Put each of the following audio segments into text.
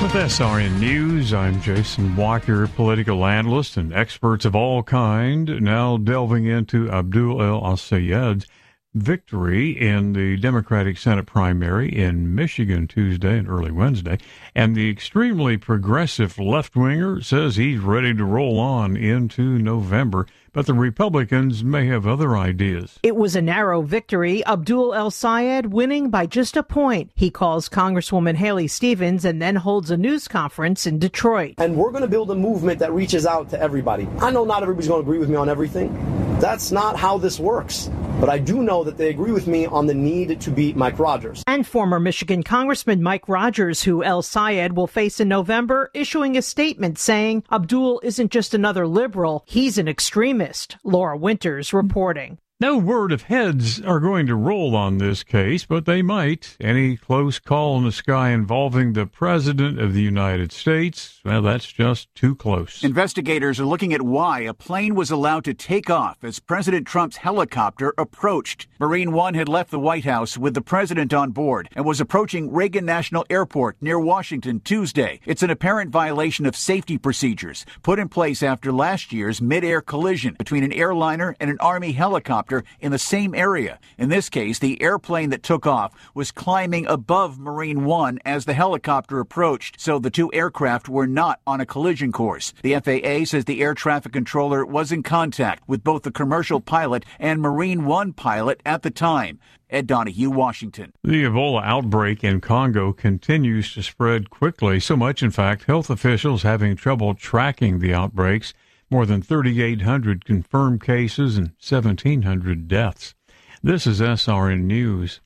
With SRN News, I'm Jason Walker, political analyst and experts of all kind, now delving into Abdul El-Sayed's victory in the Democratic Senate primary in Michigan Tuesday and early Wednesday. And the extremely progressive left-winger says he's ready to roll on into November, but the Republicans may have other ideas. It was a narrow victory, Abdul El-Sayed winning by just a point. He calls Congresswoman Haley Stevens and then holds a news conference in Detroit. And we're going to build a movement that reaches out to everybody. I know not everybody's going to agree with me on everything. That's not how this works. But I do know that they agree with me on the need to beat Mike Rogers. And former Michigan Congressman Mike Rogers, who El-Sayed will face in November, issuing a statement saying Abdul isn't just another liberal, he's an extremist. Laura Winters reporting. No word if heads are going to roll on this case, but they might. Any close call in the sky involving the President of the United States, well, that's just too close. Investigators are looking at why a plane was allowed to take off as President Trump's helicopter approached. Marine One had left the White House with the president on board and was approaching Reagan National Airport near Washington Tuesday. It's an apparent violation of safety procedures put in place after last year's mid-air collision between an airliner and an Army helicopter in the same area. In this case, the airplane that took off was climbing above Marine One as the helicopter approached, so the two aircraft were not on a collision course. The FAA says the air traffic controller was in contact with both the commercial pilot and Marine One pilot at the time. Ed Donahue, Washington. The Ebola outbreak in Congo continues to spread quickly, so much, in fact, health officials having trouble tracking the outbreaks. More than 3,800 confirmed cases and 1,700 deaths. This is SRN News.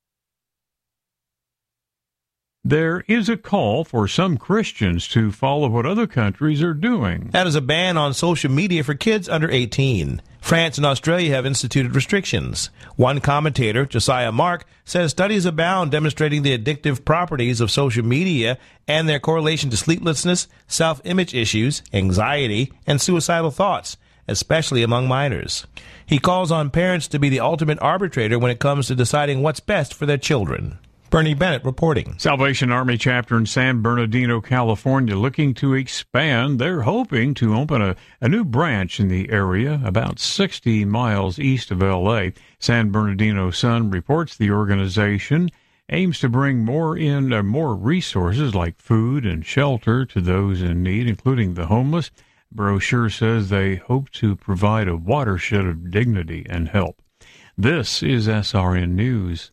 There is a call for some Christians to follow what other countries are doing. That is a ban on social media for kids under 18. France and Australia have instituted restrictions. One commentator, Josiah Mark, says studies abound demonstrating the addictive properties of social media and their correlation to sleeplessness, self-image issues, anxiety, and suicidal thoughts, especially among minors. He calls on parents to be the ultimate arbitrator when it comes to deciding what's best for their children. Bernie Bennett reporting. Salvation Army chapter in San Bernardino, California, looking to expand. They're hoping to open a new branch in the area about 60 miles east of L.A. San Bernardino Sun reports the organization aims to bring more resources like food and shelter to those in need, including the homeless. The brochure says they hope to provide a watershed of dignity and help. This is SRN News.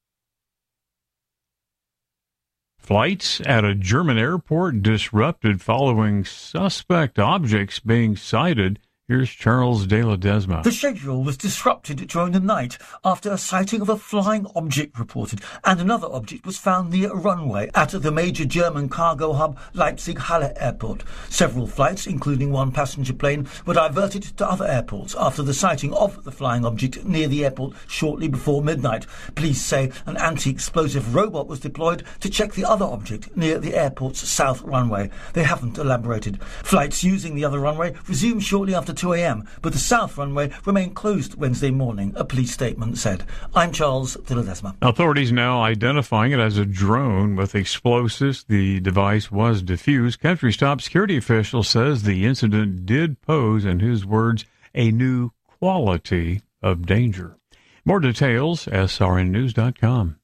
Flights at a German airport disrupted following suspect objects being sighted. Here's Charles de Ledesma. The schedule was disrupted during the night after a sighting of a flying object reported, and another object was found near a runway at the major German cargo hub Leipzig-Halle Airport. Several flights, including one passenger plane, were diverted to other airports after the sighting of the flying object near the airport shortly before midnight. Police say an anti-explosive robot was deployed to check the other object near the airport's south runway. They haven't elaborated. Flights using the other runway resumed shortly after 2 a.m., but the south runway remained closed Wednesday morning, a police statement said. I'm Charles de Ledesma. Authorities now identifying it as a drone with explosives. The device was defused. Country's top security official says the incident did pose, in his words, a new quality of danger. More details, srnnews.com.